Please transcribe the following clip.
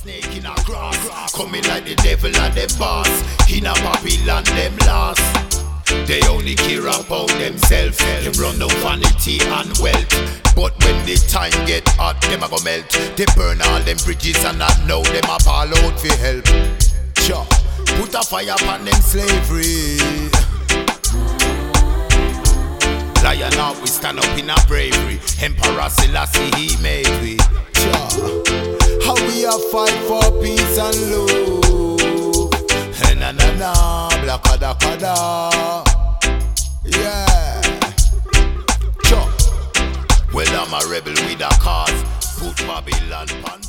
snake in a grass, coming like the devil and them boss. In a Babylon them lost. They only care about themselves. They run down vanity and wealth. But when the time get hot, them a go melt. They burn all them bridges and I know them a ball out for help. Sure, put a fire upon them slavery. Lion out, we stand up in a bravery. Emperor Selassie, he made we. Sure, how we a fight for peace and love. Na na na, blakada kada. Yeah. Sure. Well, I'm a rebel with a cause. Put Babylon on